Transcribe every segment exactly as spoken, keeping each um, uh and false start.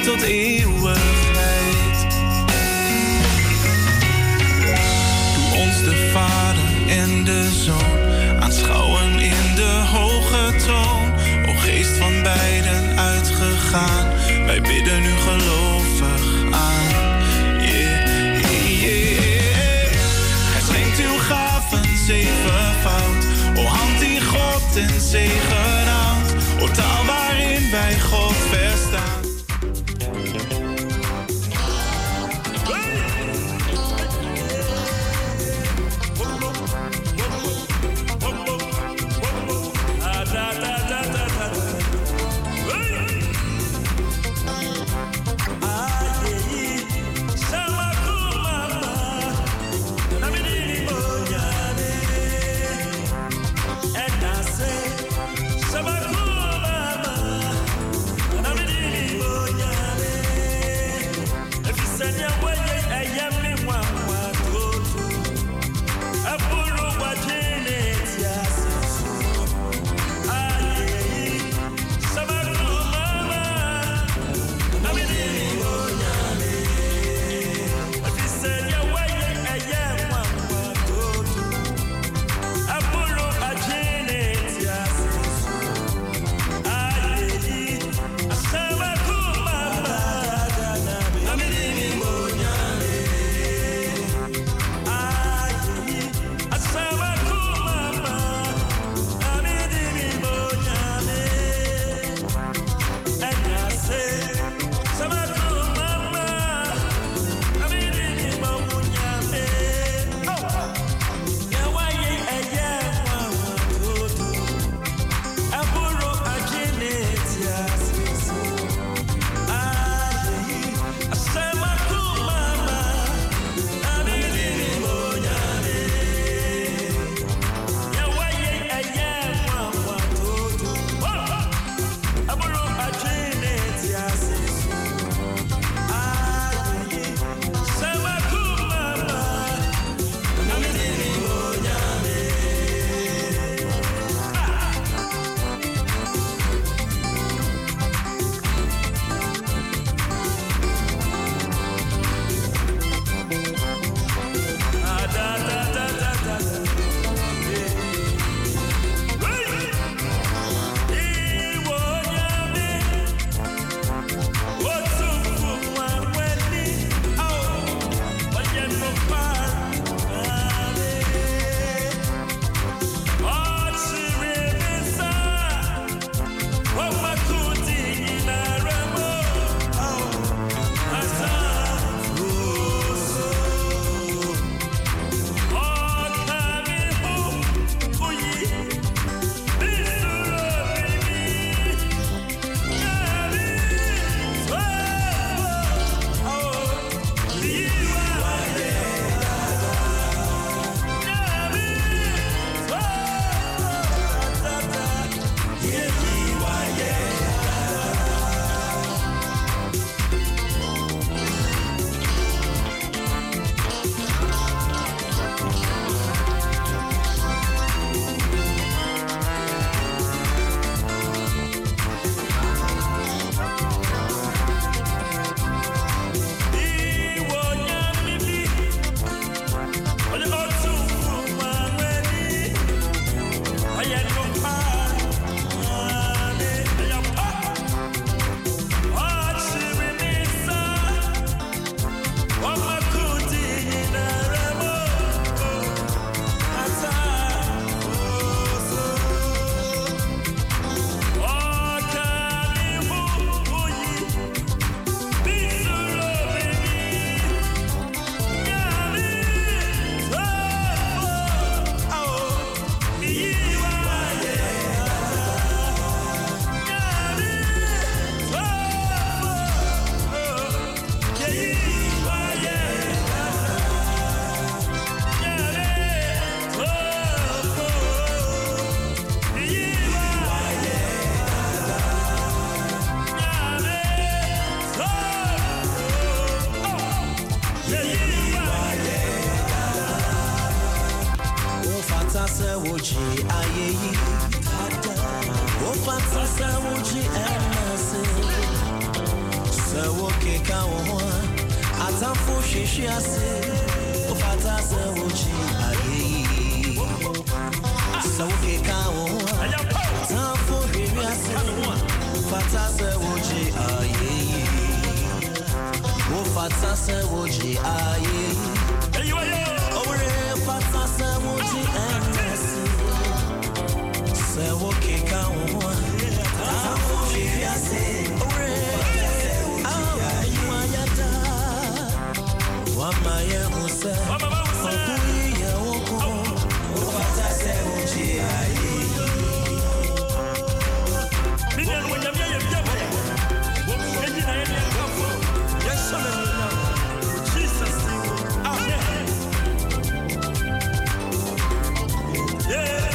tot eeuwigheid. Doe ons de Vader en de Zoon aanschouwen in de hoge troon. O geest van beiden uitgegaan, wij bidden u gelovig aan. Yeah, yeah, yeah. Hij schenkt uw gaven zevenvoud. O hand die God en zegen houdt. O taal waarin wij God verstaan. kawo atamfo hwehwe ase ofata se wochi ayi sawoke kawo atamfo hwehwe ase ofata se wochi ayi ofata se wochi ayi ore ofata se wochi enesi sawoke kawo atamfo hwehwe ase Wamaye Huse, Okuye Woko, Ufata Sewochi Ayi. Minian when you're here, yes, Jesus, Amen. Yeah.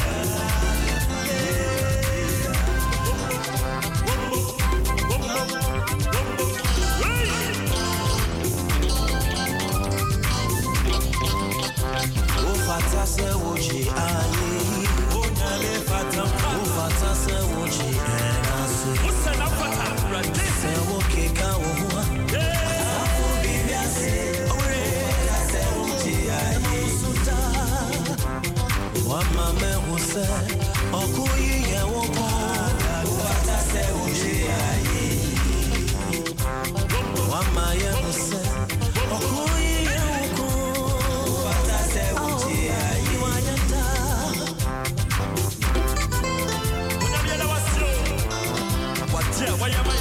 Fata se woji ayi onyale fata fata se woji enase usana fata rade se woke ka wo afu bibiase ore se woji ayi suta wa mame huse okuyi ye woko fata se woji ayi wa maye huse okuyi ye woko fata se woji yeah, why am I?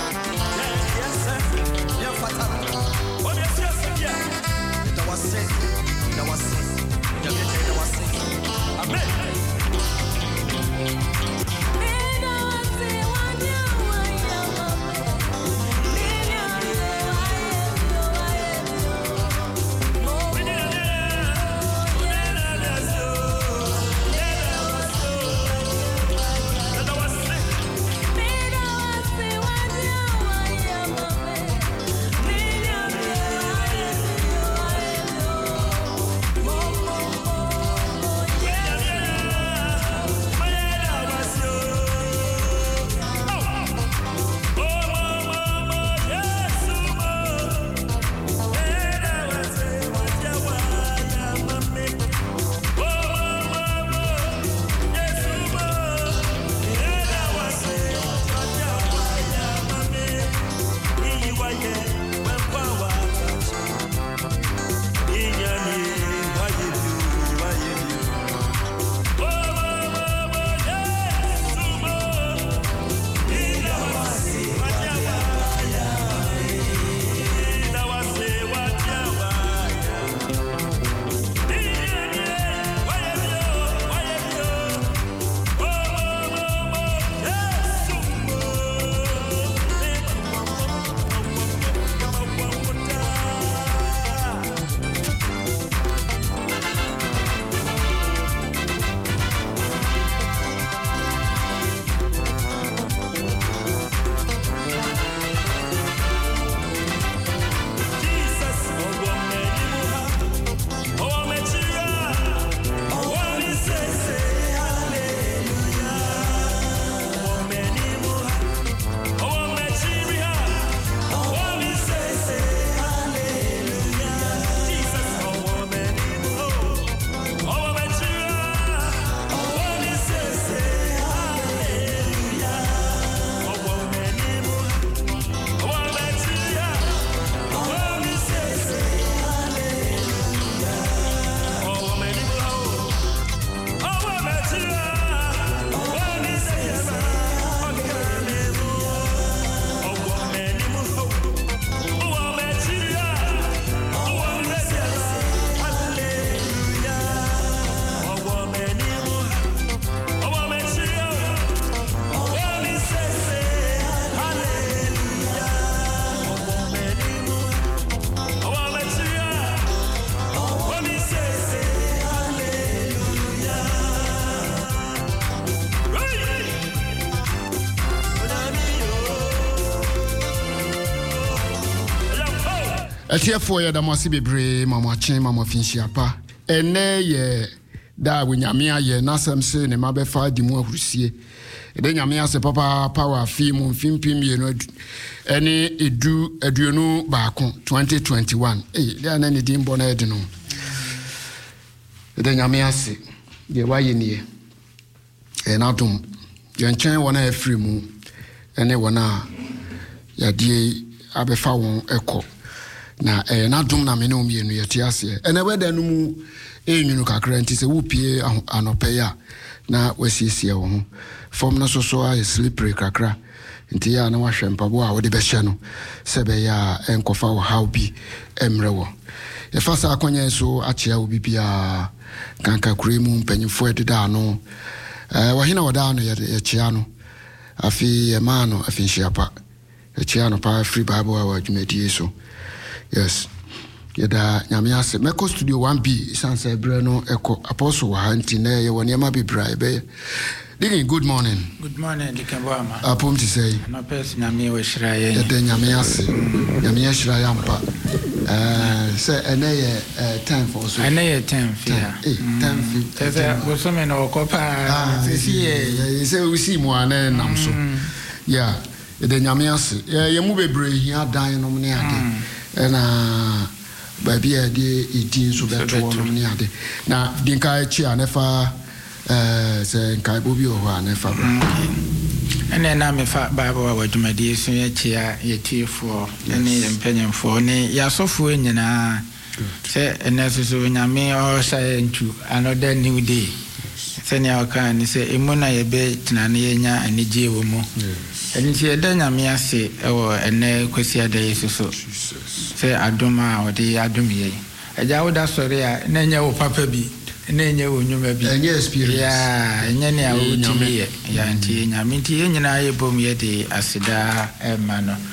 Yeah, yes, sir. Yeah, fatal. Oh, yes, yes, yeah. That was sick. That was sick. Yeah, that was sick. Amen. Etiefo ya da mwasi bebre mama chen mama finchiapa ene ye da we nyame aye na sam se ne mabefa di mu ahrusie ede nyame ase papa power fi mu mfimpim ye no ene edu aduonu baako twenty twenty-one eh dia na ne din bo na ede no ede nyame ase ye waye nie e na dum ye nchen wona afri mu ene wona ya die abefa won ekọ na e na dum na me no mienu ye tiase ene weda no mu enyunu kakra nti se wupie anope ya na wasiesie wo ho form no so so a slippery kakra nti ya na wahwe mpabo a wo de be hye no se be ya enkofa wo how bi emre wo ye fasa akonya so achia wo bibia kanka kuremu mpanyifo ededa no eh wahina wada no ye chia no afi emano afi hyiapa ye chia no pa free bible a wadwumadi so yes yeda nyame ase meko studio one B sanse bre no eko apostle wa anti na ye woni ma bibra be Digging, good morning. Good morning, Dikabama. Apom to say. No person Nami we shiraye. Yeda nyame ase. Nyame shiraye ampa. Eh say ene time for so. Ene time fear. Eh time fear. Tese go so me no kopa. Sisi eh say we see mo ana nam so. Yeah. Yeda nyame ase. Ye mu bebre hia dan no ne ade. Na baby e de edin so beto no ne ade. Na dinka echi anefa eh say kai bobi o ha na fa bra ene na me fa bible wa wadwumadi so ye chia ye tiefo ene mpanyemfo ne ya sofo nyina se ene so nyame o say ntu another new day se ne aka ni se emuna ye be tinane ye nya anije wo mu ene ti eda nyame ase ewo ene kwasi ada yesu so se adoma o de adom ye eja wo da sori a na nya wo papa bi nenye wonyuma bi enye experience ya enye ne awutimi ye ya nti nyame nti yenyina ye bom ye de asida ema no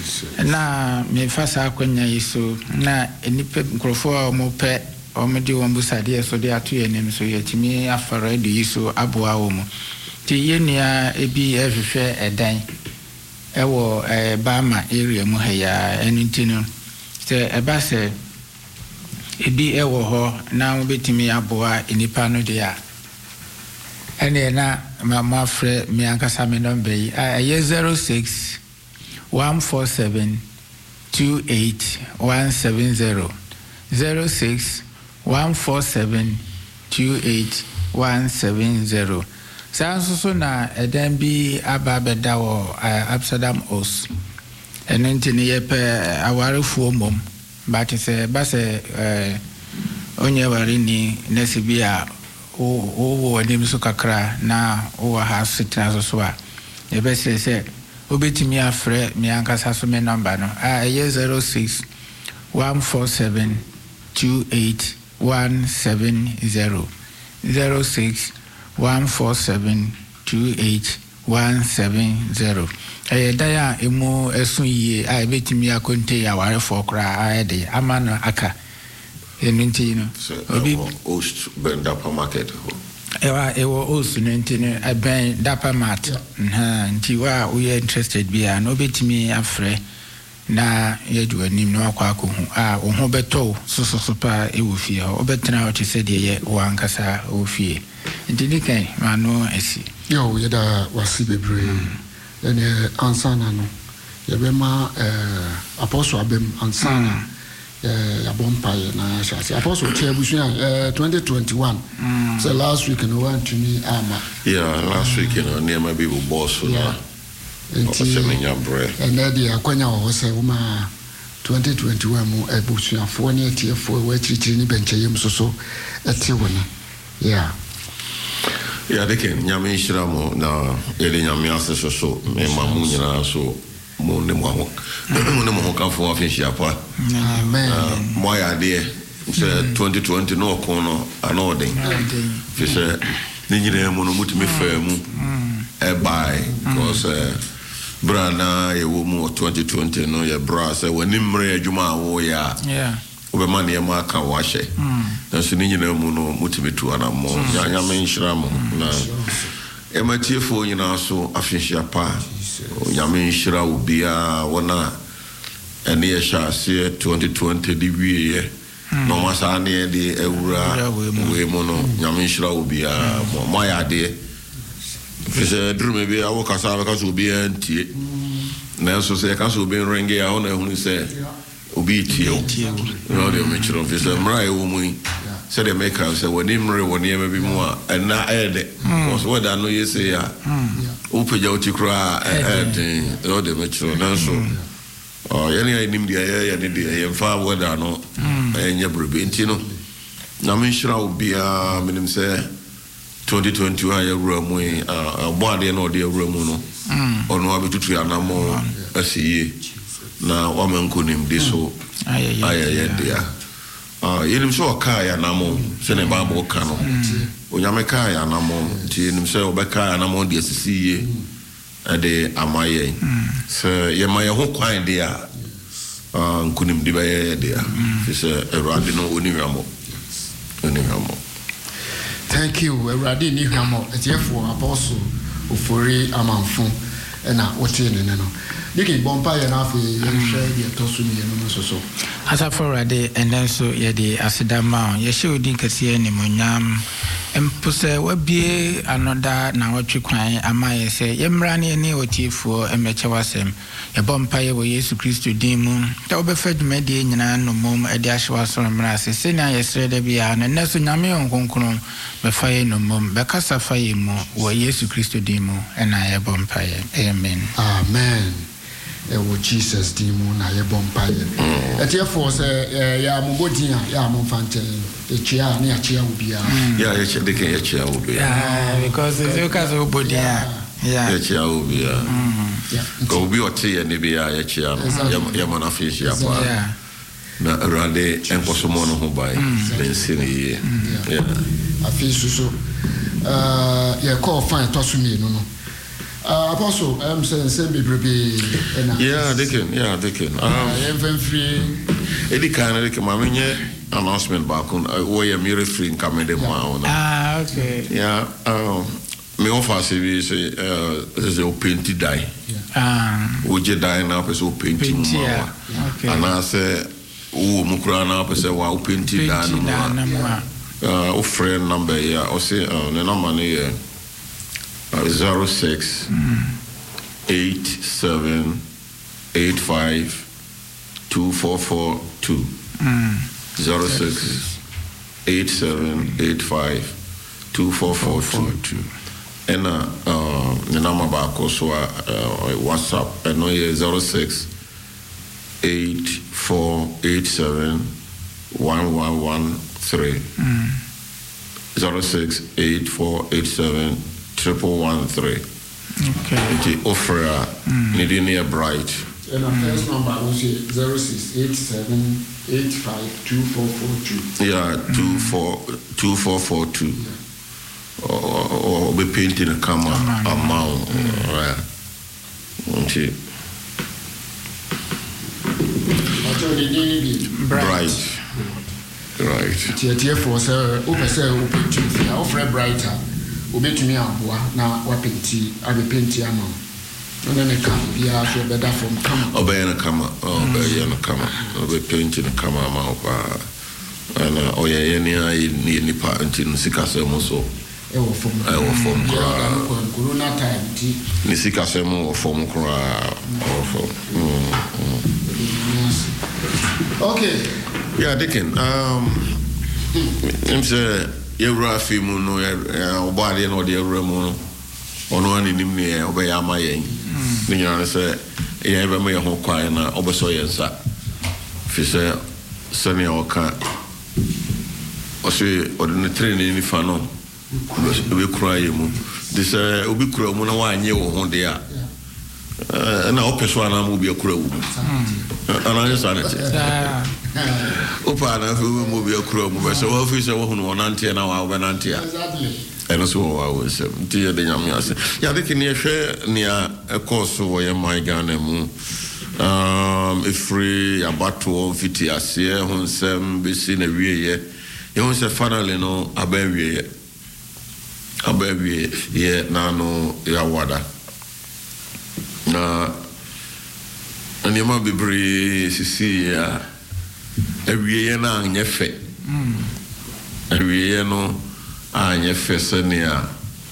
na me fasa akonya yiso na enipe nkrofo a mo pe o me di won busade so de ato ye nim so ye timi afara de yiso aboa wo mo ti ye nia ebi ehwehwe edan ewo eh Bama area mu ha ya enti no se eba se ebi ewo ho na obetimi aboa enipa no de a ene na mama frɛ mi ankasa me number yi a zero six one four seven two eight one seven zero zero six one four seven two eight one seven zero sanso so na edan bi aba beda wo Amsterdam Os ene ntini ye pe awarefuo mom but say base eh onye wari ni nesibia o o onim so kakra na o ha sitina so so a e be say say obetimi afre mi ankasa so me number no a zero six one four seven two eight one seven zero zero six one four seven two eight one seven zero eh daya emu esun yi a betimi akonte ya ware for kra a de amana aka enunti no obi host ben dapa market ewa ewo host nunti no ben dapa mart ha nti wa we interested bia no betimi afre na yedu anim no akwa akohu a wo ho beto so so so pa ewo fie ho obetena o te se de ye wo ankasa o fie nti dikan ma no esi yo yeda wasi bebre ene ansana no yebema eh apostle abem ansana eh abompa na shasi apostle chebusu eh twenty twenty-one so last week no one to me ama yeah last week you know near my people boss so na enti semenya bre and dey akwanya wo se uma twenty twenty-one mu ebusuafo ne etiefo we chirichiri ni bencheyem so so eti wona yeah yeah they can nyame hira mo na ele nyame ase so so me mamu nyina so mo ne mo ho mo ne mo ka fo afihia pa amen mo ya de se twenty twenty no kono anodin fi se ni nyina mo no mutimi fa mu e bai because brana ye wo mu twenty twenty no ye bra se woni mre adwuma wo ya yeah obema ne ma ka wa hye na so ni nyina mu no mutimi tu ana mo nya me nhira mo na e ma tiefo nyina so afihia pa nya me nhira obia wona ene ye sha se twenty twenty di wie ye no masa ne de ewura we mu no nyame nhyira obi a mo ya de fese drume bi awo kasa ba kasa obi antie na so se kasa obi ringe a ona ehunu se obi tie o no de me chiro fese mra e wo mu se de make am se woni mre woni e bi mu a na e de so weda no yese ya o peja o tikra e de no de me chiro na so oh yani ai nim dia ya ne dia ye fa weda no enye brebe ntino na me nhyira obi a menim se twenty twenty-one ya wura mu a boade na ode wura mu no ono abetutu anamo asiye na wa mankonim de so ayaya dia ah yenim so ka ya namo se ne babo ka no onyame ka ya namo ti yenim se obeka ya namo de asisiye ade amaye se ye maye ho kwan de a ah nkonim de baye de a se erade no oniwamo oniwamo. Thank you, Eradi ni hamo. Etiefo apostle ofori amanfo na wote ne no. Dike bompa ya na afi yehwe de tosu ni no so so. Asa for Eradi enen so ye de asidama ye hye odin kase ni monyam. Empose wabie anoda na wotwe kwan amaye se yemra ne ne otiefo emeche wasem. Ye bompa ye wo Yesu Kristo din mu. Ta obefa dwumade nyina no mom ade ahyewa so mra se se na yesre da bia na neso nyame onkonkron be faye no mom be kasa faye mu wo Yesu Kristo din mu ena ye bompa ye. Amen. Amen. E wo Jesus din mu na ye bompa ye. Etiefo se ya mugodin ya momfante e chia ne ya chia obia. Yeah, ye chia de ke ye chia obia. Yeah, because you cause obodia. Yeah. Ye chia obia. Go be ote ye ne bia ye chia no. Ya mana fish ya pa. Yeah. Na rade enkosomo no ho bai. Ben sini ye. Yeah. Afi susu uh ye call fine tosu mi no no. Uh, Apostle, I'm saying, send me baby. Yeah, they can. Yeah, they can. Um, I'm free. Any kind of like, my announcement back on where I'm very free in coming the mountain. Ah, okay. Yeah. Um, me offer say say uh, is a painted die. Ah. Would you die now? Is a painting. Yeah. Okay. And I say, oh, mukra now. I say, wow, painted die no more. Uh, o friend number yeah. I say, uh, the number yeah. Uh, zero six mm. eight seven eight five two four four two mm. zero six eight seven eight five two four four two and uh uh the number back also uh, uh WhatsApp and no yeah zero six eight four eight seven one one one three mm. zero six eight four eight seven triple one three. Okay. The offer needing near bright. And our first number was zero six eight seven eight five two four four two. Yeah, two four two four four two. Or or be painting a camera amount. Right. Okay. Bright. Right. Tia for sir, open sir, open to now for brighter. Ubetumi aboa na wapenti abepenti ama no ne ka bia so beda from kama obey na kama obey na kama obepenti na kama ama opa ana oye ye ni ai ni ni pa anti no sikase mo so e wo fom e wo fom kra corona time ti ni sikase mo wo fom kra wo fom okay yeah dikin um I'm say yewura fi mu no obade na ode yewura mu no ono ani nim ne obe ya ma yen ni nyana se ye be me ho kwan na obeso ye nsa fi se se ne oka o se ode ne training ni fa no obe kura ye mu de se obi kura mu na wa anye wo ho de a na opeso ana mu bi kura wu ana ye sa ne opa na fi mo bi akura mo be so wa fi so wo no nante na wa be nante a eno so wa wo se ti ye de nyame ase ya de kini hwe ne a course wo ye my Ghana mu um ifri abato fiti ase ho nsem be si na wie ye ye ho se finally no aba wie ye aba wie ye na no ya wada na ani ma bibri sisi ya awie na anye fe awie no anye fe senia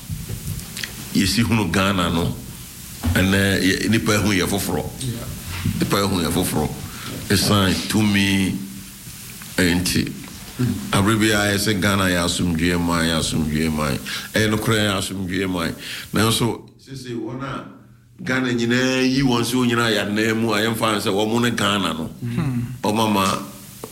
yesi hunu Ghana no ene nipa hu ye foforo nipa hu ye foforo esan to me enti Arabia is in Ghana, I assume G M I, I assume G M I, and Ukraine, I assume G M I. Now, so, Sissy, one Ghana, you know, you want to, you know, your name, I am fine, so one money Ghana, no. Oh, Mama,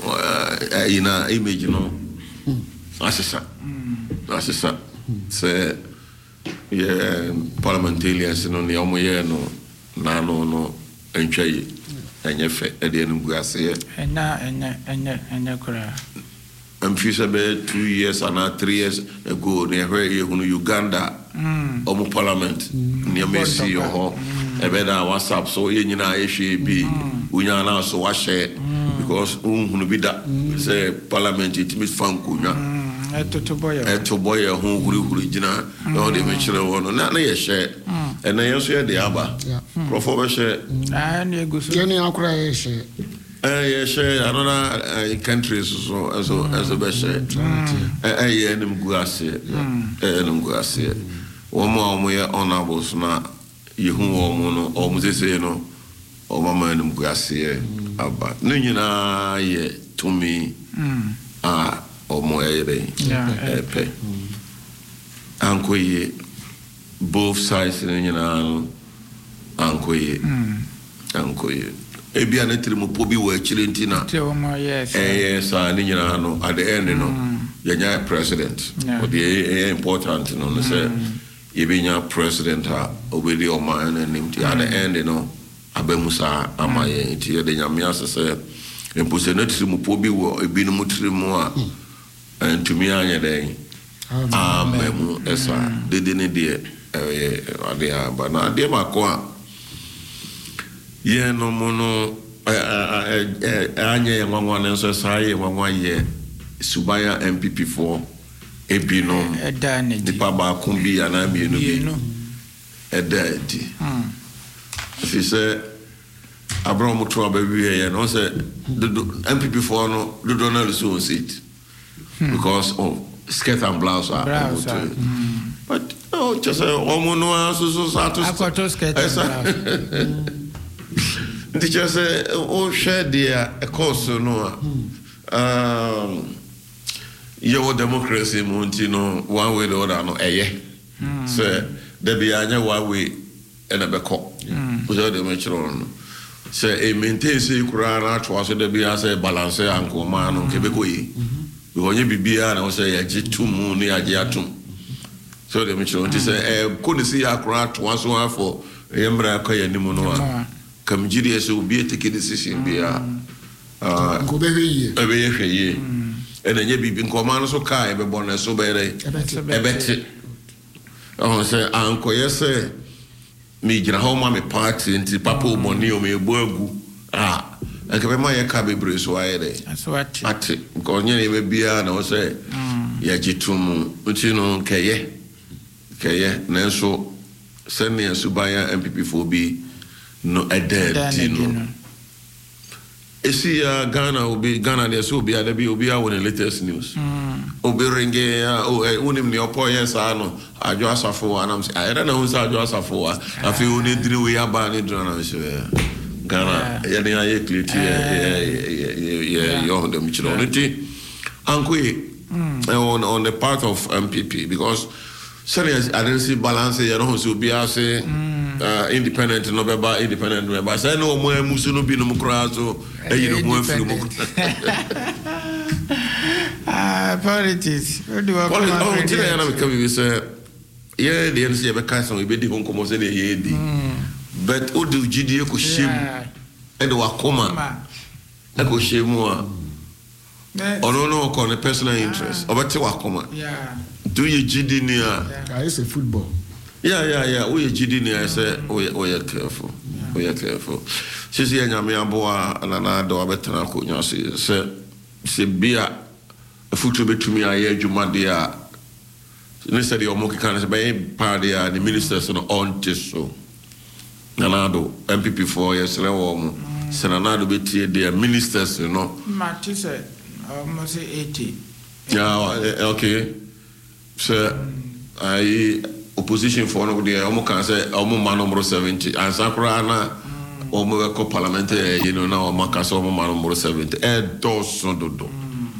in an image, you know, that's a son. That's a son. Say, yeah, parliamentarians, you know, the Omoye, no, no, no, and Chay, and your fat at the end of Garcia. And now, and and and I'm sure about two years and three years ago, near where you Uganda, Omo Parliament, near Messi or home, a better WhatsApp, so you know, I should be, we are now so I share because um, be that say Parliament, it means Fankunya, to boy, to boy, a home, Gurugina, all the mention of one, not a share, and I also had the Abba, Professor share, and you go, Jenny, I'll cry share. Eh, yeah, share another countries so as as a best share. Eh, yeah, them guasi, eh, them guasi. One more we are honorables na you who mono or Moses no or mama them guasi about. No, you know, yeah, to me, ah, or more yeah, pay. Uncle ye both sides in you know, uncle ye, uncle ye. Ebi anetri mo pobi wo achirentina yes eh yes ani nyina no at the end no yanya president but the important no no say yebenya president ha obedi o man anim ti at the end no abemusa amaye ti ye de nyame asese empose netri mo pobi wo ebi no mutri mo a entumi anya den amen esa de de ne de eh ade aba na ade makwa yeah, no mono anya ngwa na so sai ngwa ye subaya M P P for ebino edane di pa ba kumbi ana mienu bi edadi hmm fi se abro mutro abawi ye no se M P P for no do Donald so seat because of skirt and blouse are mm. But oh just omono so so sato akoto skirt and blouse Teacher say, "Oh, share dear, a course no. Um, your democracy, Montino, one way or other, no, eh? Say, there be anya one way and a beko. Without the mention, say, a maintain say, Kurana, twas there be as a balance and command on Quebecoy. We want you be beer and I say, a G2 moon near Giatum. So the mention, say, I couldn't see a crack once more for Embra Koya Nimonoa. Come G S will be a ticket decision be a go be a way, and then you be in command so kai, but bonus so better. I bet it. I say, Uncle, yes, sir. Me, get home, my party, and Papa Monio, me burgu. Ah, I can my cabby brace why they. That's what at it. Because you may be an or say, Yajitum, which you know, Kaye, Kaye, Nanso, send me a Subaya M P P four B. No, a dead, you know. See, uh, Ghana will be Ghana. There will be a will be our latest news. Obi ringe, oh, unim ni opo yes, I know. I just afo, and I'm saying, I don't know who's I just afo. I feel we need to we are banning Ghana. Ghana, yeah, yeah, yeah, yeah, yeah, yeah, you're the Michelonity. Uncle, on on the part of M P P because. Sorry, I didn't see balance. You know, so be as uh, independent, no be independent. But I say no more. Musu no be no more. So you know more free. Ah, politics. What do I call it? Oh, today I know because we say, yeah, the N C have a case on we be the home come say the yedi. But who do G D A ko shame? And wa koma. E ko shame wa. Ono no ko ne personal interest. Obati wa koma. Yeah. Do you G D near? I say football. Yeah, yeah, yeah. We G D near. I say, we we are careful. We are careful. She say, "Nyame aboa anana do abetena ko nyase." Say, say bia futu betumi aye dwuma de a. Ne say the omoki kan say be party the ministers no on so. Nana do M P P four years le wo mo. senanado betie their ministers you know Mati said almost eighty. Yeah, okay. So I opposition for no the omo can say omo man number seventy and sakura na omo ko parliament you know na omo ka so omo man number seventy e doso dodo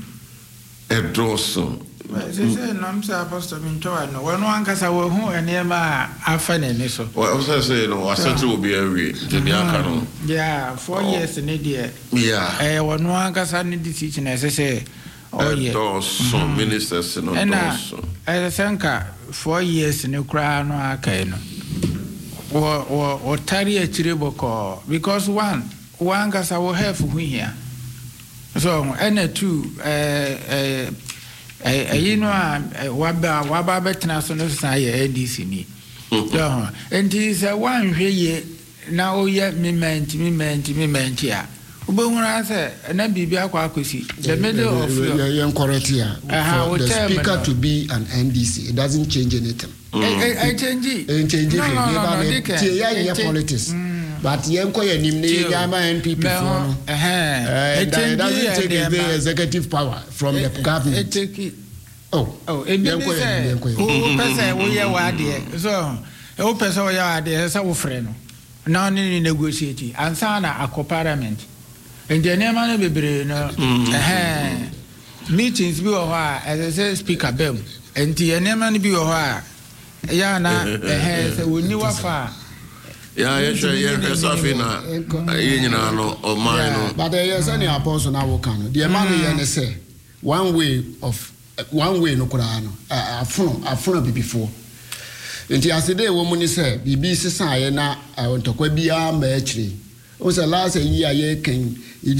e doso se se nam se apostle minto no wono ankasa wo hu enema afa na ni so well say say no asatu will be every the aka no yeah four years ne die yeah eh wono ankasa ne decision na se se oh yeah doso ministers no doso eh senka four years ne kra no aka no wo wo wo tari achire boko because one one ankasa wo have hu here so and two eh eh eh you know waba waba betena so no say N D C ni so and is a one hweye na oye mement mement mement ya obehura say na bibia kwa akosi the middle of your correct here for the speaker to be an N D C it doesn't change anything I change it change it yeah politics but yenko ye nimne yama N P P for eh it doesn't take the executive power from the government oh oh yenko ye yenko ye person we ye wade so e person we ye wade say wo frɛ no na ni negotiate ansa na akọ parliament engineer man bebre no eh meetings bi wo ha as say speaker bem enti engineer man bi wo ha ya na eh say woni wafa yeah, yeah, sure, yeah, that's something. You know, or mine. But there is any apostle now. Can the man here say one way of one way no kurano. A phone, a phone before. Nti asede woman say bibi sesa ye na ontokwa bia ma achiri. O say last year ye can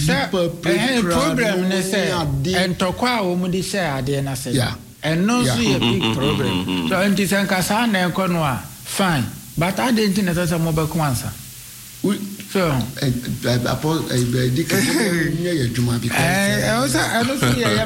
problem ne say entokwa woman dey say ade na say. Yeah. And no see a big problem. So nti sanka sa na enko no a fine. But I didn't know that I'm about answer. So, I suppose I did a Juma because I was I don't see a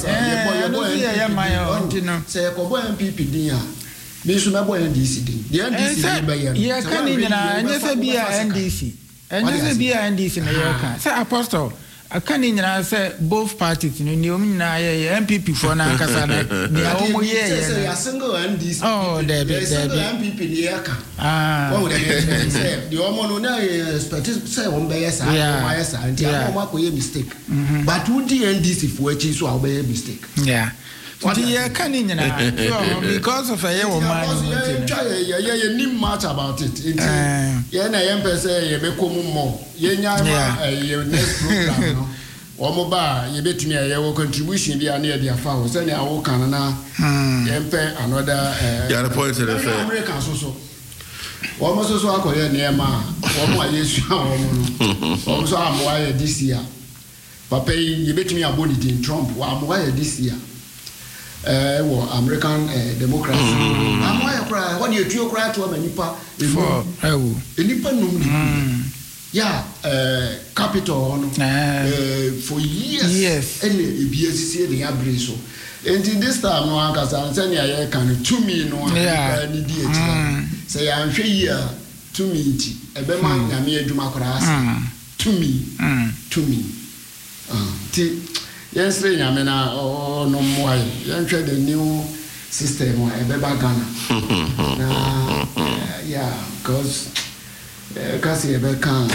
my say a Cobo and P P D. Bishop N D C. The N D C, yeah, can in and be a N D C. And never be a N D C in America. Say Apostle. I can't even say both parties in the M P P for Nankasana. They are single N D C. Oh, there is M P P. Ah, oh, the woman who say one by yes, and the mistake. But who the N D C for which is so obey a mistake? Yeah. Yeah, can in because of a year man. Yeah, you much about it. Yeah, I am per se, you become more. Yeah, next program. Or mobile, you bet me a year contribution be near their fowls, and I walk on another. Yeah, the point of the American so. Almost so I call near ma, or my yes, also I'm wired this year. Papa, you bet me a body in Trump, I'm wired this year. Uh, well, American uh, democracy. I'm why I cry. What do you do? Cry to a nipa. For a nipa no. Yeah, uh, capital uh, for years. Yes. And the B S C the average so. And this time no anka san sani aye kan to me no. Yeah. Ni di eti. Say I'm sure here to me ti. Ebe man na me adwuma kora ase. To me. To me. Ah. Ti yes, I mean, oh, no more. You try the new system, or a baby Ghana. Yeah, because Cassie, a back can.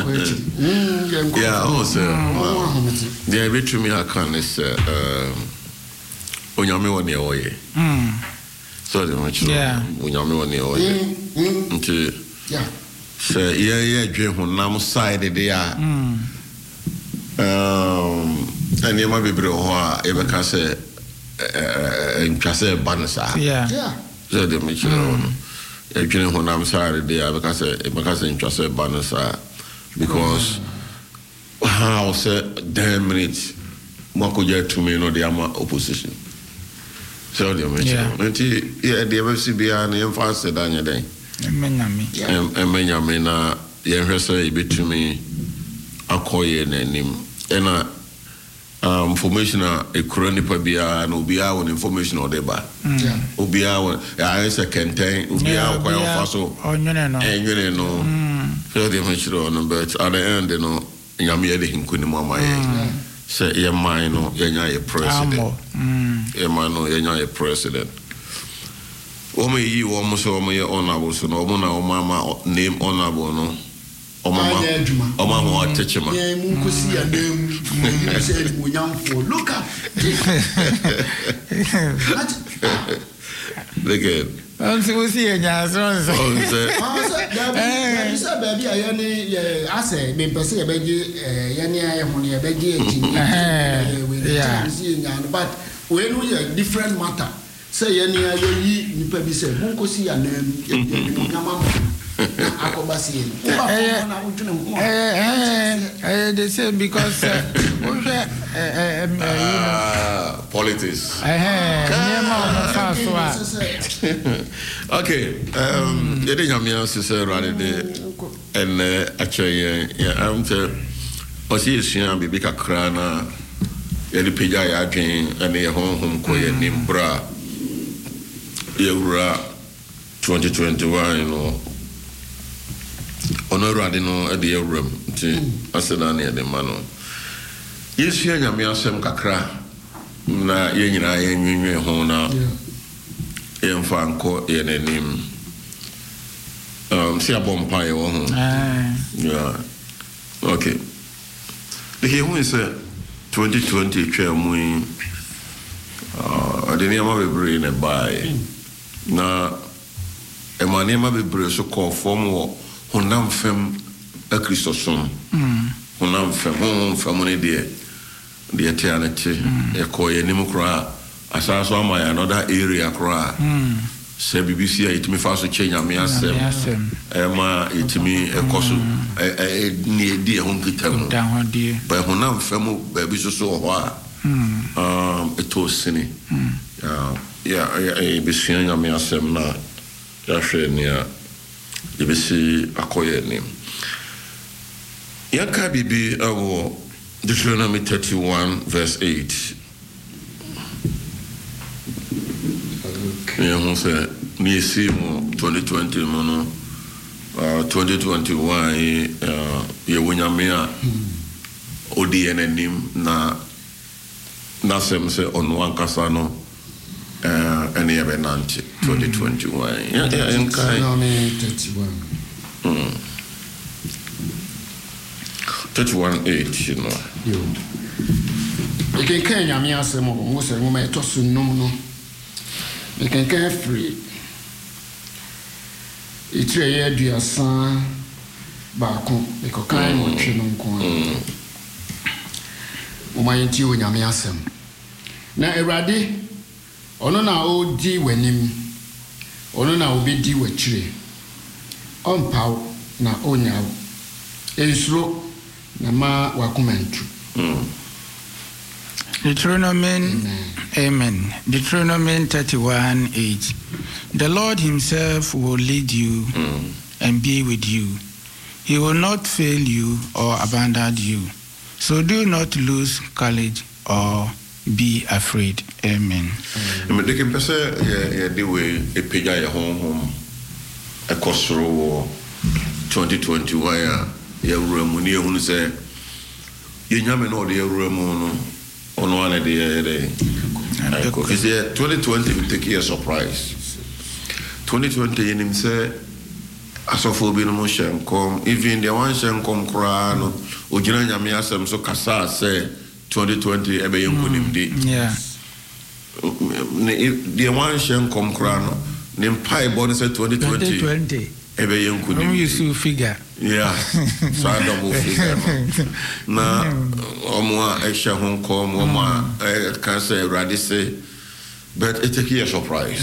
Yeah, also, the every to me, I can is Unyami one year away. So the much, yeah, Unyami one year away. Yeah, so yeah, yeah, dream when I'm side they are. Um, and you might be bro, ever can say, in Casa Banasa. Yeah, yeah. So the Mitchell, actually, when I'm sorry, they are because because in Casa Banasa, because how said ten minutes, what could you to me, no, the opposition. So the Mitchell, and yeah, the M C B and the faster than your day. And Benjamin, the Ressa, be to me, a coy and him. And um, information a chronic bia and ubia on information or deba. Ubia on I say contain ubia quite faso. Oh, no, no, no. And you know, So they mentioned on but at the end, you know, Yamia de Hinkuni Mama. Say, Yamino, Yanya president. Yamano, Yanya president. Ome you almost Ome honorable, so no Mama name honorable, no. Omama, Omama, Techema. Look at Look at I'm supposed to see a young son. I said, baby, I only I say, maybe I say, baby, Yania, only a baby, but when we are different matter, say, Yania, you probably say, Munko see a name, they say because uh, uh, politics. Okay, um, the thing I'm here to say rather than and actually, I'm to see Sian Bibika Krana, Yelly Pija Yakin, and a home home coy named Bra Yura twenty twenty-one, you know. Honorable no at the room to Asadani the Mano. Yes, here Yamia Sem Kakra na Yenina Yen Hona Yen Fanco Yen Nim. Um, see a bompire. Yeah, okay. The here is a twenty twenty chair moving. Uh, I didn't have a brain a buy. Na a manema be brace so called form honam fem a Christosom. Honam fem, home family dear, the eternity, a coy nimukra, as I saw my another area cry. Say B B C, it me fast to change a me as Emma, it me a cosu, a near dear home kitam. But honam femu, baby so why. Um, it was sinny. Yeah, I be seeing a me as em na, Yashenia. You will see a quiet name. Yanka Bibi, our Deuteronomy thirty-one, verse eight. Yeah, say, near Simo twenty twenty, mono, twenty twenty-one, uh, Yawinamia, Odi and Nim, na Nasem say on one Casano. Uh, and you have an anti twenty twenty-one. Yeah, yeah, and thirty-one. thirty-one eight, you know. You can carry a meal some of most of my toss no no. You can carry free. It's a year, dear son, back home, because kind of children coin. O my intu in Yamiasem. Now, a ready. Ono na o di w'anim ono na obi di w'akyire ɔmpaw na onyaw ensuro na ma wakomantu. Deuteronomy, amen. Amen. Deuteronomy thirty-one eight. The Lord himself will lead you mm. and be with you. He will not fail you or abandon you. So do not lose courage or be afraid. Amen. I mean, they can pass a day way a page at home home a costro twenty twenty wire. Ya room near who say, you yaman or the room on one of the day. Is there twenty twenty will take a surprise. twenty twenty in him say, as of will be no motion come, even the one shan come crown, Ujina Yamiasam so Casa say. twenty twenty ebe yenkunim di. Yeah. The one shen come crown. Nim pai born say twenty twenty. twenty twenty. Ebe yenkunim. You see figure. Yeah. So I double figure. Na omwa extra home come omwa can say radise, but it take a surprise.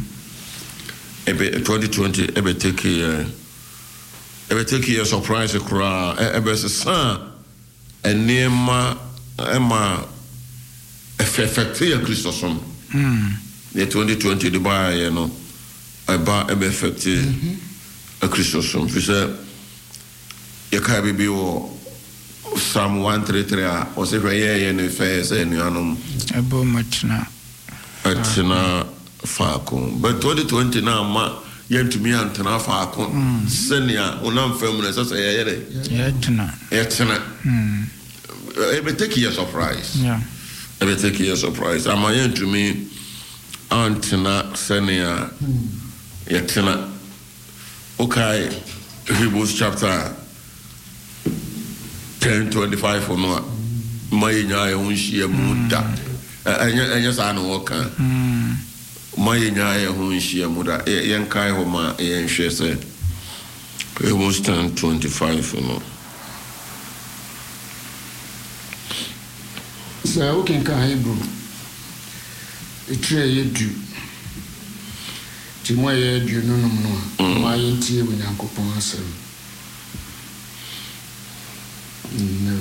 Ebe twenty twenty ebe take a ebe take a surprise crown. Ebe se san enema Emma effective Christosom. The twenty twenty the buy, you know, I buy a effective a Christosom. If you say, you can't be Psalm one thirty-three, or say, yeah, and if I say, you know, a bom much now. It's not Falcon. But twenty twenty now, yɛntumi antena faako sɛnea wonam fam no ɛsɛ sɛ yɛyɛ dɛ yɛtena yɛtena ɛbɛtake yɛ surprise ɛbɛtake yɛ surprise ama yɛntumi antena sɛnea yɛtena okay Hebrews chapter ten twenty-five for no ma yɛnya yɛ ho nhyia mu da ɛnyɛ ɛnyɛ saa na wɔka ma yɛnya yɛ ho nhyia mu da yɛnkae hɔ ma yɛnhwɛ sɛ Hebrews ten twenty-five for no sɛ wokenka Hebrew ɛtwerɛ yɛ du nti mo a yɛ aduonu nom no a ma yɛntie Onyankopɔn asɛm. No.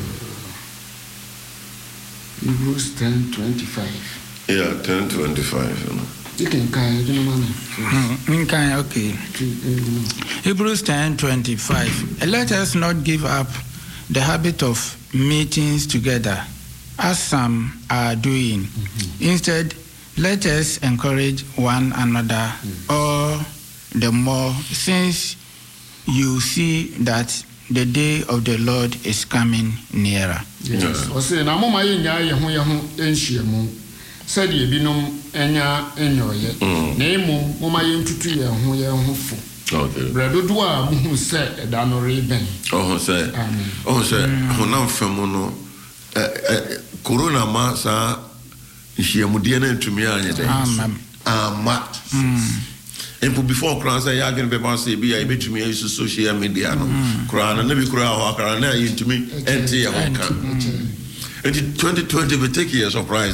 Hebrews ten twenty-five. Yeah, ten twenty-five. You know. You can carry it, man. Okay, okay. Hebrews ten twenty-five. Let us not give up the habit of meetings together, as some are doing. Mm-hmm. Instead, let us encourage one another, mm. all the more since you see that the day of the Lord is coming nearer. Yes. O say na mo ma yenya ye ho ye ho enhyiamu. Said ye binom enya enyoye. Na emu mo ma yentutu ye ho ye ho fo. Okay. Bredo do a mo say da no reben. Oh say. Amen. Oh say honam fam no eh corona ma sa nhyiamu de na ntumi anye dey. Amen. Ama. And before cross, I are going to be able to say, be able to me social media. Crown and never crown, crown into me, empty a And twenty twenty will take years of prize.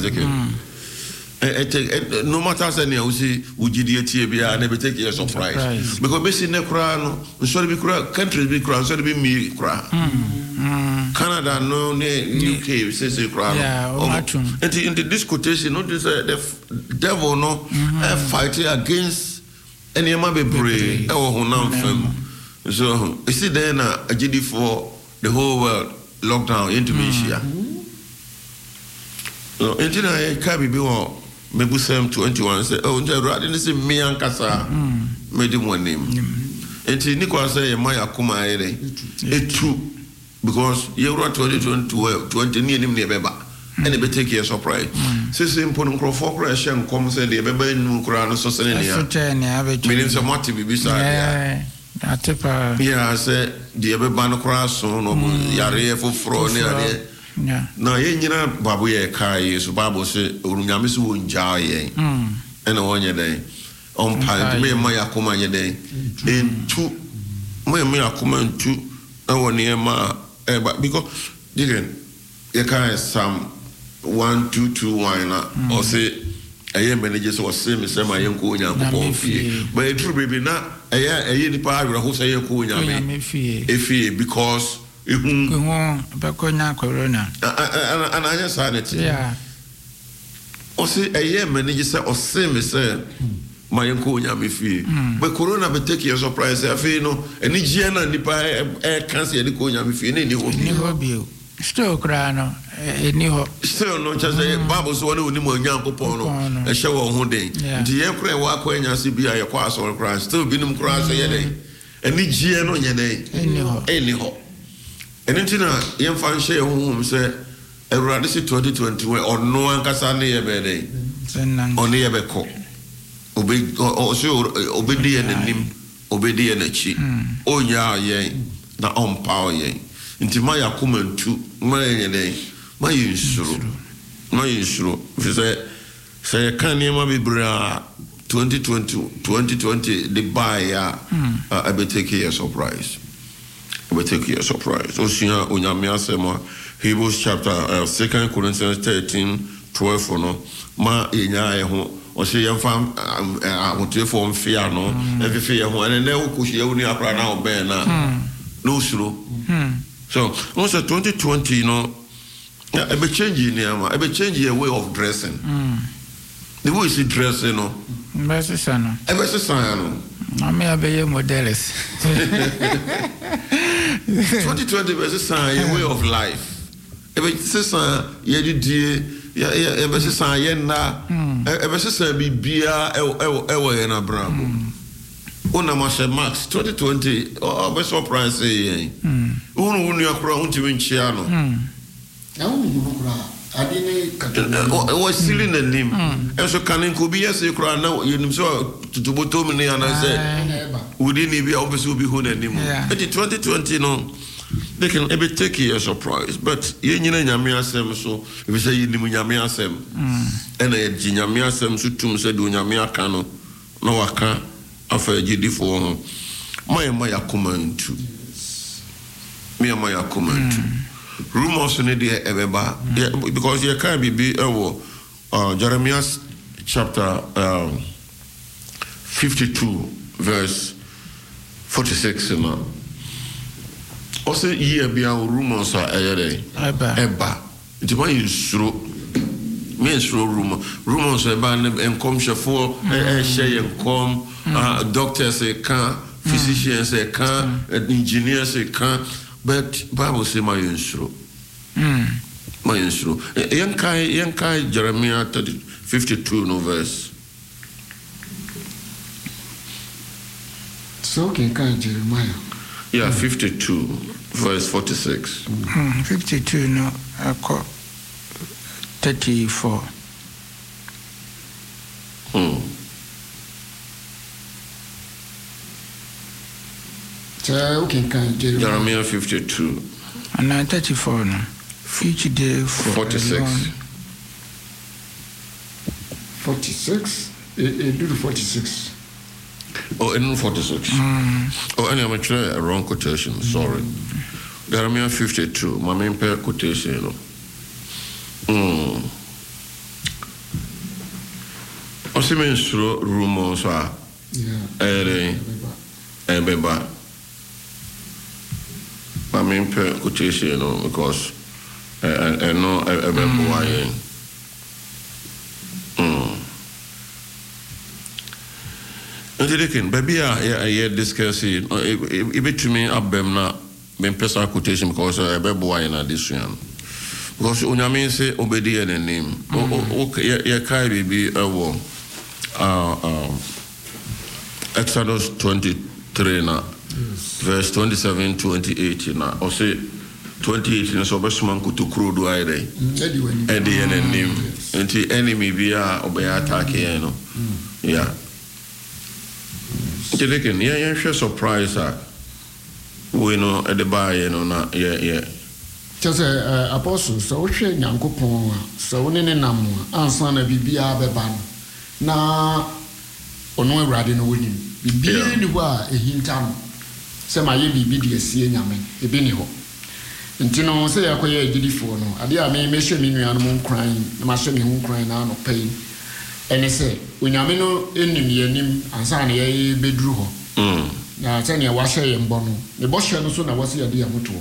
No matter any, I see, would you dear T B I never take years of prize. Because basically, no crown, sorry, be crown, countries be crown, sorry, be me crown. Canada, no, U K, says a crown. And in the disquotation, notice the devil no fighting against. And you might be brave. Oh, honam fam. So you see, then a G D for the whole world lockdown into Asia. So until I can't be one, maybe some twenty-one say, oh, I didn't see me and Casa made him one name. Until Nico say, Maya Kuma, a true because you wrote twenty twenty twenty near him near Beba. And they take a surprise. So simple and crawford and come say the baby in Ukraine so meaning some what to be beside. Yeah, I said the Abano cross on Yare for fraud. Now, you know, Babu Kai is Babu say, Unyamisu Jay, and on your day. On pine, me my Akuma your day. In two, my Akuma two, I want near my, but because, again, you can't some. One, two, two, wine, or say, I am managers or same as my young Kunya. But it will be not a year the power who say Kunya if he because you Bacona Corona and I just had it. Yeah. Or say a year managers or same as my young Kunya me fee. But Corona will take your surprise. I feel no, and each year and the pie can't see the Kunya me fee any hobby. Still, Grano, any still no just a Babos one who knew Yanko Pono, a show on one day. The Emperor walk when you see be a cross or cross, still be them cross a day. And each year on your day, anyhow. And until a young fan share home said, a radicity twenty twenty or no one can say a day. Only a beco. Obey also obedient and him, obedient and cheap. Oh, yeah, yea, the on power yea. Into my akumen to my day, my usual, my usual. If you say, say, I can't never be bra twenty twenty, twenty twenty, the buyer, I will take a surprise. I will take a surprise. Oshia, Unyamia Sema, Hebrews chapter, uh, Second Corinthians thirteen, twelve for no, ma inya or say, young fam, I want to form fear no, every fear one, and then we could only apply now, bear now. No, slow. So, also twenty twenty, you know, I be changing here, I be changing your way of dressing. Mm. The way you dress, you know. Best son. I best son. I may be a modelist. twenty twenty, best son, your way of life. I be son, yeah, you dear, yeah, yeah, best son, yeah, na, I best son be beer, ever, ever, in a bram. Una Masha Max twenty twenty. Oh, be surprised say. Hmm. Unu unu yakura unti winchiano. Hmm. Na unu munukura. Adini katana. O still in the name. And so can inkubi yes you kura na you so to boto me and I say. Within be obviously be who the name. But twenty twenty no. They can ebe take you a surprise, but you nyina nyame asem so if you say you nimu nyame asem and e ji nyame asem so tum say do nyame aka no na waka afa gidi fo ho my my akoma ntu me my akoma ntu rumors ne dey ebeba because you can be be ewo uh, Jeremiah chapter um, fifty-two verse forty-six no. Also, year be our rumors are a eba eba. It's my insuro. Me insuro rumor. Rumors about and come for a share and come. Doctors say can, physicians say can, engineers say can. But Bible say my insuro. My insuro. Yankai Yankai Jeremiah fifty-two no verse. So can kind Jeremiah. Yeah, fifty-two, verse forty-six. Mm, fifty-two, no, I call thirty-four. Hmm. So, okay, kind Jeremiah fifty-two. And now thirty-four, no. Each day for forty-six. forty-six? It do the forty-six. Oh, and forty-six. Mm. Oh, and I'm actually a wrong quotation. Sorry. Mm. Jeremiah fifty-two. My main pair quotation. You know. Hmm. I see me through rumors. Ah. Yeah. Eh. Eh. Beba. My main pair quotation. You know, because I I know I remember why. Baby, I hear discussing. It to me, Abem na me personal quotation because I be boy in addition. Because unyame say obedi in the name. Okay, ya kai be a war. Uh, Exodus twenty-three na verse twenty-seven, twenty-eight na. Or say twenty-eight na so be man kutu kro do ai dey. Edi in the name. Enti enemy be a obey attack here no. Yeah. Again, yeah, yeah, sure surprise that we know at the bar, you know, not yeah, yeah. Just a apostle, so she yanko pon, so in a namu, answer a bibia beban. Na ono radi no winning. Bibi ni wa a hintam. Say my bibi de see nyame, e bi ni ho. Nti no say akoye agidifo no. Ade a me me hwe me nuanu mo crying, na ma hwe me ho crying na no pain. Ene say unyame no enim yenim ansa na ye beduru ho mm na tane ya wahye ye mbo no ne bo hye no so na wase yade ya moto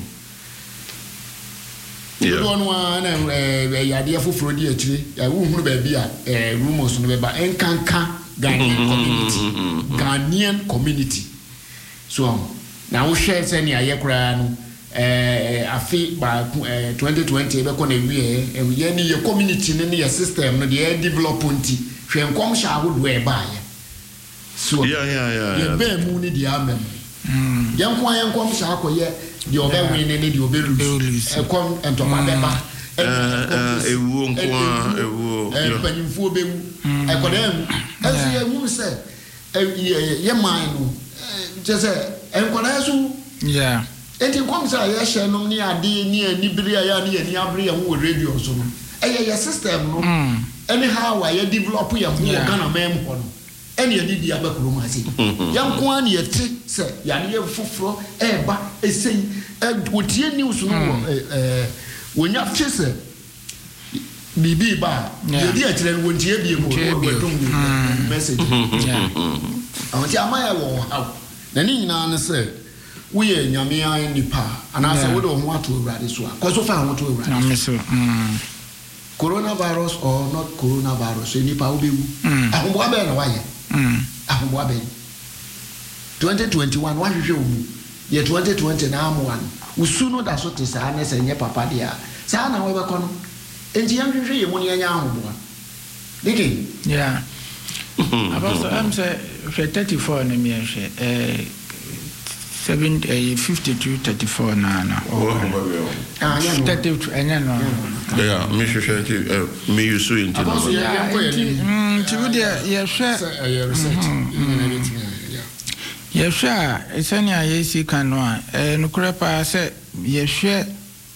yeah do no na eh yade ya foforo di akire ya wo hunu ba bia eh rumors no be ba enkanka Ghanaian community Ghanaian community so na wo hye tane ya ye kura no eh afi ba twenty twenty be ko na wie eh ye ni ye community ni ye system no de develop nti hwen kom sha wo do e ba ye so yeah yeah yeah ye be mu ni dia amem mm yan kwa yan kom sha ko ye de obe win ni de obe lose e kom ento ma be ba eh ewu nko ewu eh panimfo be mu e ko dem asi ye mu se ye man no je se en ko na so yeah enti kom sha ye hye no ni ade ni anibiri ya ni ani abre ya wo radio so no eh ye system no anyhow why you develop your Ghana mem ho no ene ye di abakuro ma se yanko an ye te se ya ne ye foforo e ba esei e wotie news no eh wonya fe se bibi ba ye di akire no wontie bie mo wadum message yeah awon ti amaya wo ha na ni nyina ne se wo ye nyame an nipa ana se wo do ho ato urade so a ko so fa ho to urade na me so mm coronavirus or not coronavirus any pa obewu ahombo abe na waye mm ahombo abe twenty twenty-one wa hwehwe omu ye twenty twenty na amwan usu no da so te sa na se nye papa dia sa na we be kono enti yan hwehwe ye mu ne nya ahombo dike yeah Apostle, I'm say thirty-four na me hwe eh seven eh fifty-two thirty-four na na. Ah, yeah. thirty-two enya no. Yeah, me hwe me use into. Yeah, mm, ti would ya hwe research. Ya hwe esani ayesi kan no a eh nukure pa se ya hwe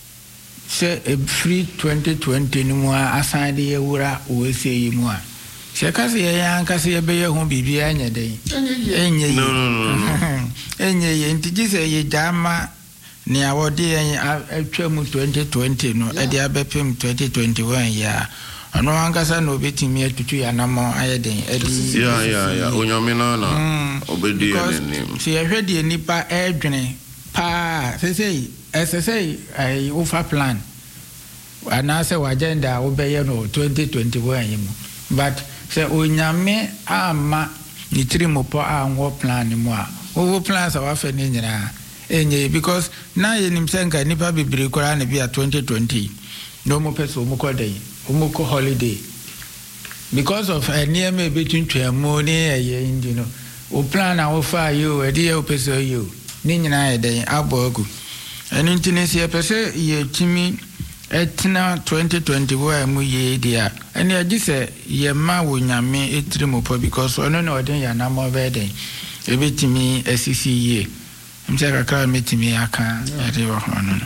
se free twenty twenty no mu asan de yewura o se yi mu a se ka se ya anka se ye be ye ho bibia anya den enye no no no enye ye ntiji se ye jama ni awode yen atwa mu twenty twenty no e de abepem twenty twenty-one ya ano anka sa no betimi atutu ya namo ayeden edi ya ya ya onyame na na obedi ene se ye hwede nipa edwene pa se se essay I offer plan and I say agenda obey no twenty twenty-one mu but say onyame ama ni trimopo anwo plan mu a wo plans a wafe ni nyina enye because na ye nim senka nipa bibiri kora na bia twenty twenty no mo peso mo kodai mo ko holiday because of any me between twemu ni eye you know o plan a wo fa you e dey o peso you ni nyina ye den abogu eni ntine se pese ye timi etna twenty twenty-one mu ye dia eni agise ye ma wo nyame etrimopo because ono na odin ya na mo be den ebetimi asisi ye mse kakra metimi aka ade wo ono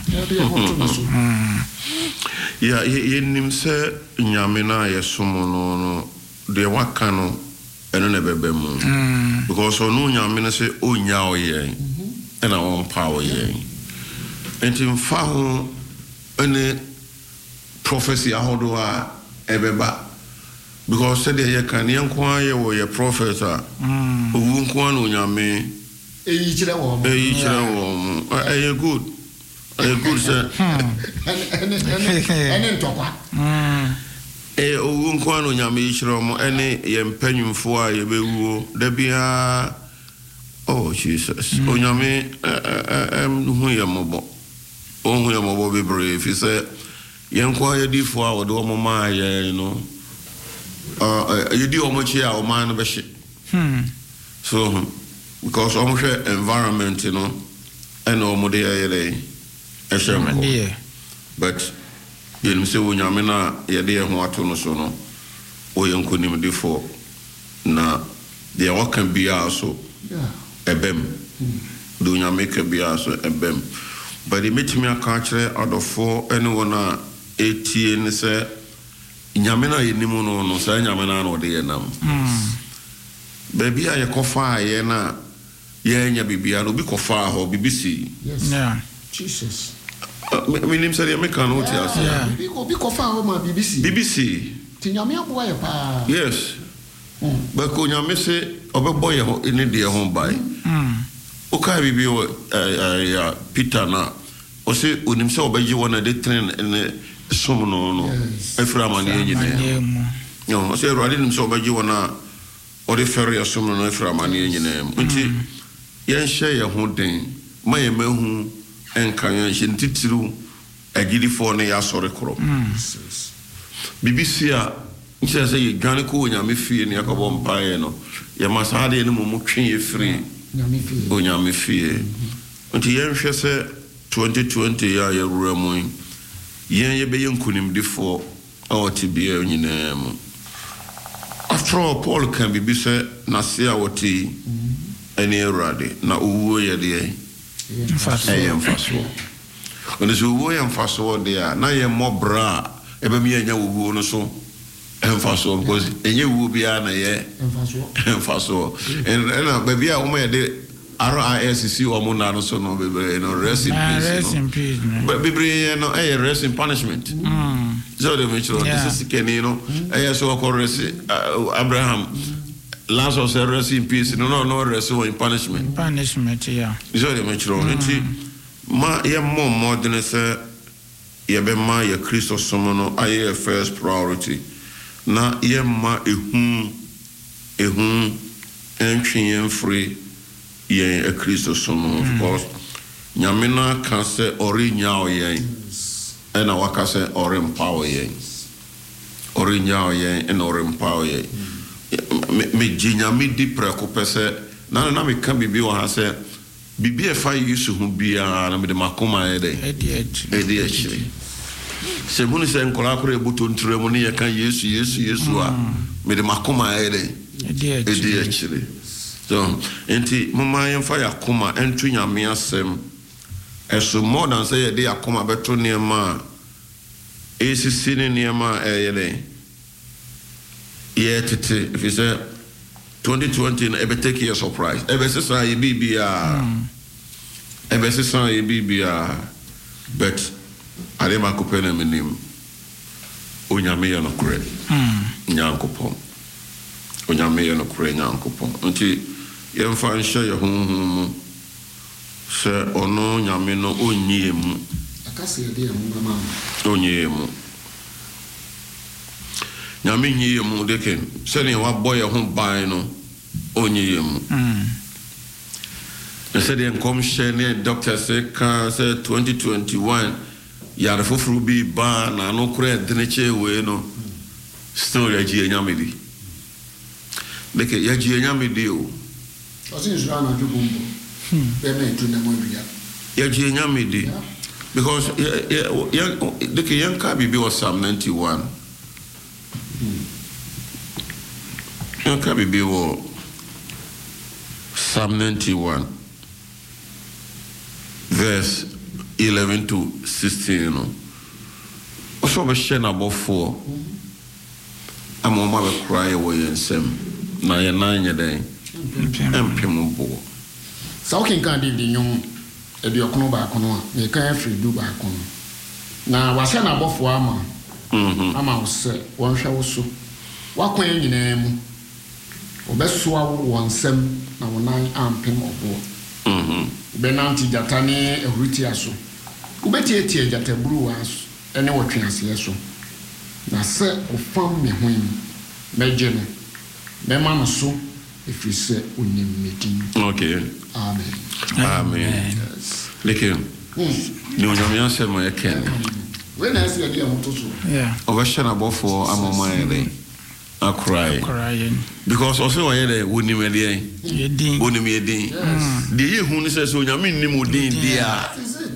no ya ye nim se nyame na ye somo no no de waka no eno na bebe mu because ono nyame na se onya oye ena won power ye enti mfa ho ene prophecy ahodo a ebeba because said ye kan ye nko aye wo ye prophet a owu nko an onyame eyi kire wo mo eyi kire wo mo aye good aye good sir ene ene ene ntokwa eh owu nko an onyame eyi kire mo ene ye mpanyumfo a ye bewuo da bia oh Jesus onyame em hu ye mobo on we mo be brave he say yen kwa ye di fo a wo de mo ma ye no uh you di o mo chi a o man no be she hmm so because o mo hwe environment you know and o mo de ye le e shemo but yen se wo nyame na ye de ho ato no so no o yen ko nim di fo na de o kan bia so ebem do nyame ka bia so ebem but the meeting I can't out of four anyone eighty and say Yamina Nimuno no say Yamana no de nam. Baby I cofa yena yenya bibia no be cofa ho B B C. Yes. Yeah. Jesus. My name said American Otias. Yeah. Be be cofa ho ma B B C. B B C. Ti nyame aboa ye pa. Yes. But ko nyame se obeboy ho ini de ho bai. Okay, we uh, Peter na o se onim se obaji wona de train ne som no no efra mani nyine no o se rwade nim se obaji wona o de ferry asom no efra mani nyine nti yen hye ye ho den ma ye mahu enkan ye hye ntitiru agidi fo ne ya sore kro B B C a nti se ye dwane ko nyame fie ne yakobo mpae no ye masade ne mo twen ye free onyame fie nti yen hwe se twenty twenty ya ya ruramu yen ye be yenkunim difo awoti bia nyina mu after all Paul can be be say na se awoti eni erade na uwo ye de faso e yen faso oni so uwo yen faso de a na ye mobra e be mi anya uwo no so enfaso because enye uwo bia na ye enfaso enfaso en na be bia wo me de R I S C o mo na no so no be no rest in peace rest in peace but be bre no eh rest in punishment mm so the which this is can you know eh so ko rest Abraham Lazarus rest in peace no no no rest in punishment punishment yeah so the which nti ma ye mo modern say ye be ma ye Christo somo no aye first priority na ye ma ehun ehun entwen free yen a Christo somo of course nyamena can say ori nyao yen and a waka say ori empower yen ori nyao yen and ori empower yen me jinyami di preko pese na na me kan bibi wa ha se bibi e fa Yesu hu bia na me de makoma e de edi echi edi echi se bunu se nkola kore buto nture mu ne ye kan Yesu Yesu Yesu a me de makoma e de edi echi edi echi so enti mama yen fa yakoma entu nyame asem eso more than say dey yakoma beto ne ma e sisi ne ne ma e ye de ye tete if you say twenty twenty e be take your surprise e be say ye bibia e be say ye bibia but ale ma ko pena menim onyame ye no kure mm nyankopon onyame ye no kure nyankopon nti ye mfa nhye ye honhom se ono nyame no onyie mu akase ye de mu mama onyie mu nyame nyie mu deken se ne wa boy ho ban no onyie mu mm se de nkom hye ne doctor se ka se twenty twenty-one yare foforo bi ba na no kure de che we no story agie nyame di deke ya gie nyame di o osin jura na jubumbo be me tu na mo bia ya gie nyame di because ya ya deke yanka bibi was Psalm ninety-one yanka bibi was Psalm ninety-one verse eleven to sixteen no also be share na before am o ma be cry wo yensem na ye na nye den empem bo sa o kin kan di di nyum e di okono ba kono a me kan afri du ba kono na wa share na before ama mhm ama wo se won hwe wo so wa kwan nyina mu obesoa wo wonsem na wonan ampem obo mhm benanti jatane ehuriti aso ubeti etie jataburu aso ene wotwe ase so na se ofam me hoin meje no me ma no so efise onim medin okay amen amen leke ni onyame ase mo yeken when I see a moto so yeah ovashana bofo amoma ere I cry. Crying. Because also I had woni me dey. Yedin. Woni me dey. The ye hu ni say so nyame ni mo din dia. Is it?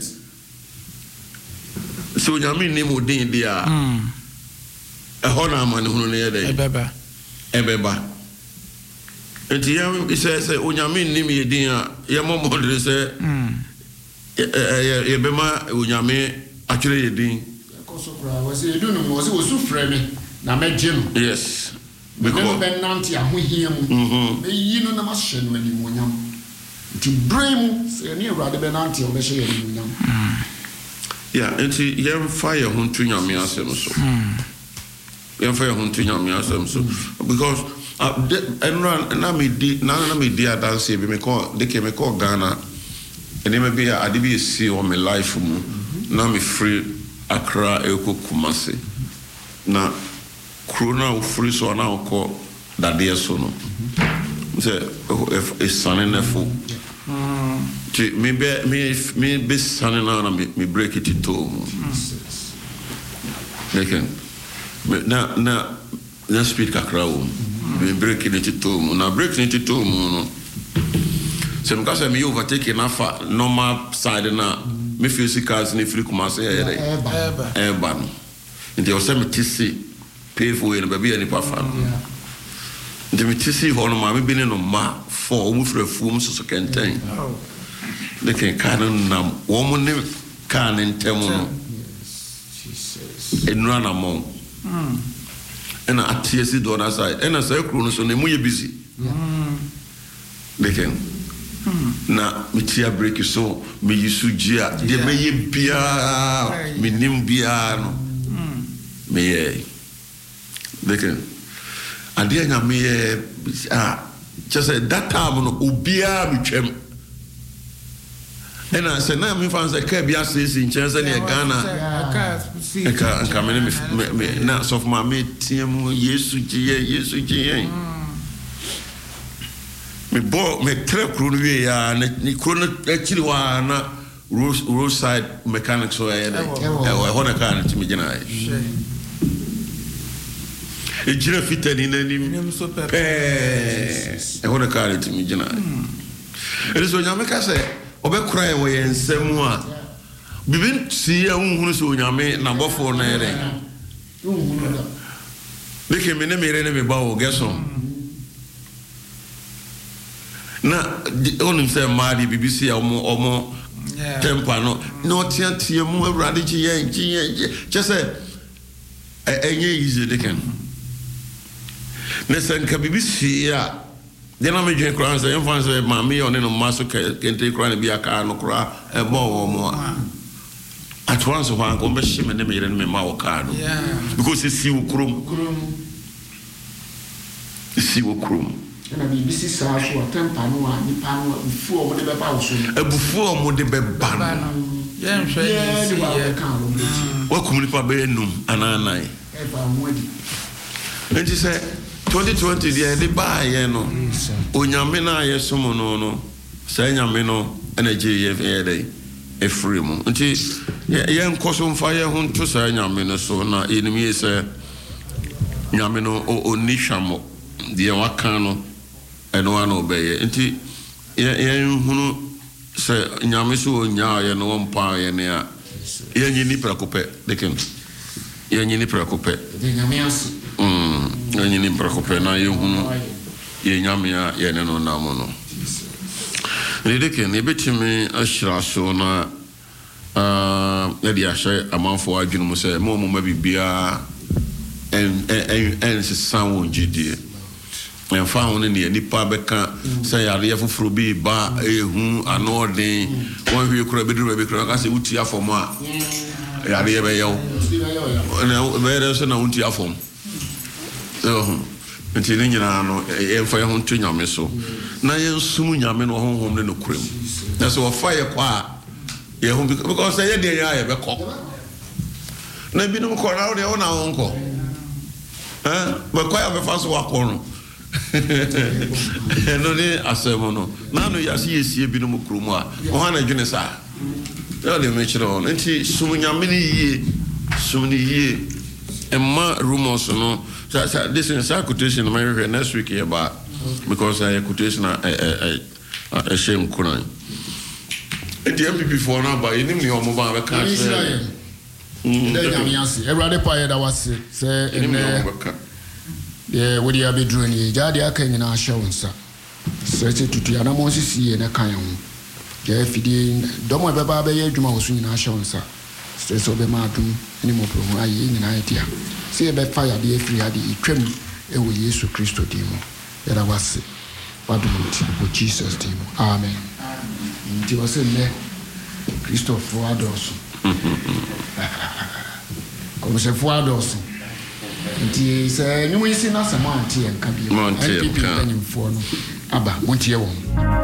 So nyame ni mo din dia. Mm. E ho na man hu ni ye dey. Ebeba. Ebeba. Enti ya say say onyame ni me din a ye mo mo dey say mm. E e be ma onyame atwere ye din. Koso kra was e do no mo se wo su frɛ me na meje no. Yes. Because ben nanti ahohia mu be yi no na ma hye no ani monyam nti brain se ne awrade ben nanti o be hye ani monyam yeah enti yem fire ho ntu nyame asem so yem fire ho ntu nyame asem so because enra na me di na na me di adanse bi me ko de ke me ko Ghana ene me be ade bi esi o me life mu na me free Accra eko Kumasi na Corona free so na ko dade so no say e sane na fo ti me be me me be sane na me break it to leken na na na speed kakra o me break it to na break it to no se me kasa me overtake na fa normal side na me feel sick as ni free Kumasi e eba eba no nti o se me tisi pay for it baby any pafan the mitisi ho no ma me bi ne no ma for omu frɛ fuum so so kenten de ken kan nam wo mo ne kan ntem no enura na mo mm ena atiesi do na side ena sai kru no so ne mu ye busy de ken na mitia break so me yisu gia de me ye bia me nim bia no me ye Leken, and then I may ah just say that time no ubia bitwem. And I said, now me fans a Kabia says in Chelsea near Ghana. I can't come in now so my mate team yesu ye yesu ye. Me bo me tre kronu we ya ni kronu actually wa na roadside mechanics so ya. E ho na kan ti me gina. e jira fitani na nim eh e ho na kare timi jina ele so nyame ka se obekura e wo yensem a bibin si ya unhunu so nyame na bofo na ere deke me ne mere ne me ba o geso na onim se mari bibisi ya omo omo tempa no no tiantie mu awrade chi yen chi yen che se enye easy deken ne sen ka bibisi ya de na me dwen kran se enfan se ma me on no maso kente kran bi aka no kra e bo wo mo at once one go be shime ne me me ma wo ka no because e si wo krom si wo krom na bibisi sa so atempa no a nipa no bufu o mo de be ba wo so e bufu o mo de be ba no ye nhwe ni si ye wa kumuni pa be enum ananai e ba mo di enti se twenty twenty dia de ba ye no onyame na ye somo no no se nyame no energy ye ye dey e free mu enti ye nkoso mfa ye ho nto se nyame no so na enimi ye se nyame no o nishamo dia waka no eno ana obeye enti ye hunu se nyame so nya ye no mpa ye ne a ye nyi ni prakope deken ye nyi ni prakope de nyame asu mm ye nyi ni prakope na ye hunu ye nyame ya ye ne no na mo no ne deken e betimi ashira so na ah ya dia hye amanfo adwunu mu se mo mo ma bibia en en en se sanwo gidie en fa hono ne nipa beka say yare foforo bi ba ehu anorden won hwe kura beduru be kura ka se uti afom a yare be yew na be re so na uti afom so nti ne nyina no en fa ho ntu nyame so na yen sum nyame no honhom ne no kurem na so fa ye kwa ye ho because ye de ya ye be ko na bi no ko na o de o na won ko eh be kwa ya be fa so wa ko no no ne asemo no na no ya si esie bi no mukrumu a o ha na dwene sa ya le me chiro no nti sum nyame ni yie sum ni yie emma rumors no sa sa this is a quotation my next week here ba because I quotation a a a shame kunan the M P P for na ba enim ni omo ba be ka Israel mm de nyame ase everade pa ye da wase se ene ye wodi abedru ni jade aka nyina ahye wonsa se se tutu ya na mo sisi ye na kan ho ye fidi domo be ba be ye adwuma wo so nyina ahye wonsa se se obe ma adum ni mo pro ho aye nyina etia se ye be fire de free ade itwam e wo Yesu Kristo di mo ye da wase wadum ti wo Jesus di mo amen nti wase ne Kristo fo adoso como se fo adoso nti se nyumu isi na sama anti enka bi Monte N P P enka nyimfo no aba monte ye won